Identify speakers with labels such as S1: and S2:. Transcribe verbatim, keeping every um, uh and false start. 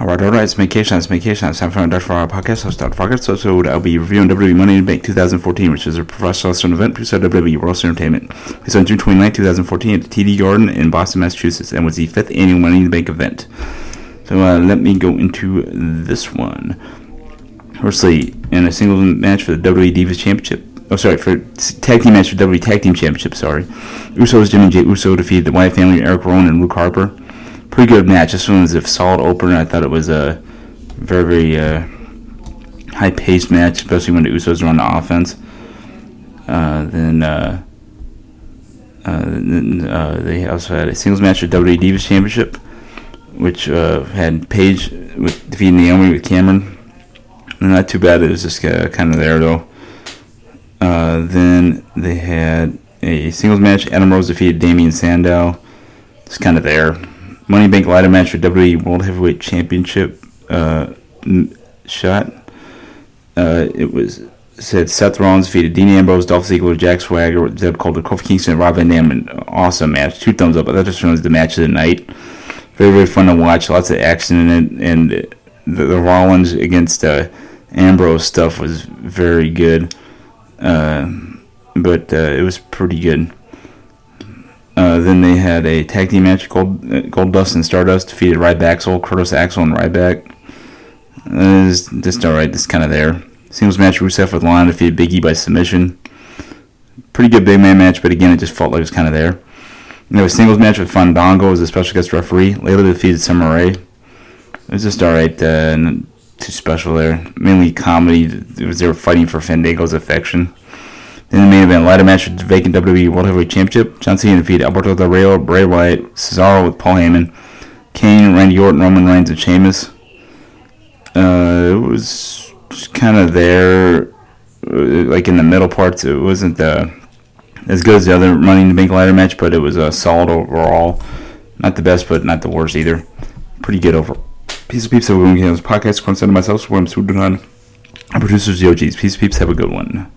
S1: Alright, alright, it's vacation, it's vacation, it's time for our Doctor Our podcast. I'll start the podcast episode. I'll be reviewing W W E Money in the Bank twenty fourteen, which is a professional wrestling event produced by W W E World Entertainment. It's on June twenty-ninth, twenty fourteen at the T D Garden in Boston, Massachusetts, and was the fifth annual Money in the Bank event. So uh, let me go into this one. Firstly, in a single match for the W W E Divas Championship, oh sorry, for tag team match for W W E Tag Team Championship, sorry. Usos, Jimmy J. Uso defeated the Wyatt family, Eric Rowan, and Luke Harper. Pretty good match. This one was a solid opener. I thought it was a very, very uh, high-paced match, especially when the Usos are on the offense. Uh, then, uh, uh, then uh, they also had a singles match for W W E Divas Championship, which uh, had Paige with defeating Naomi with Cameron. Not too bad. It was just uh, kind of there, though. Uh, then they had a singles match. Adam Rose defeated Damian Sandow. It's kind of there. Money in the Bank ladder match for W W E World Heavyweight Championship uh, shot. Uh, it was it said Seth Rollins defeated Dean Ambrose, Dolph Ziggler, Jack Swagger, Zeb Coulter, Kofi Kingston, and Rob Van Dam. An awesome match. Two thumbs up. That just was the match of the night. Very, very fun to watch. Lots of action in it. And the, the Rollins against uh, Ambrose stuff was very good. Uh, but uh, it was pretty good. Uh, then they had a tag team match. Gold, uh, Goldust and Stardust defeated Ryback, Curtis Axel, and Ryback. Uh, it's just alright. It's kind of there. Singles match. Rusev with Lana defeated Big E by submission. Pretty good big man match, but again, it just felt like it was kind of there. And there was a singles match with Fandango as a special guest referee. Layla defeated Summer Rae. It was just alright. Uh, not too special there. Mainly comedy. It was, they were fighting for Fandango's affection. In the main event, ladder match for the vacant W W E World Heavyweight Championship. John Cena defeated Alberto Del Rio, Bray Wyatt, Cesaro with Paul Heyman, Kane, Randy Orton, Roman Reigns, and Sheamus. Uh, it was kind of there, like in the middle parts. It wasn't uh, as good as the other Money in the Bank ladder match, but it was uh, solid overall. Not the best, but not the worst either. Pretty good overall. Peace of Peeps, have a good one. This podcast, content myself, William Sudan. Our producers, the O Gs. Peace of Peeps, have a good one.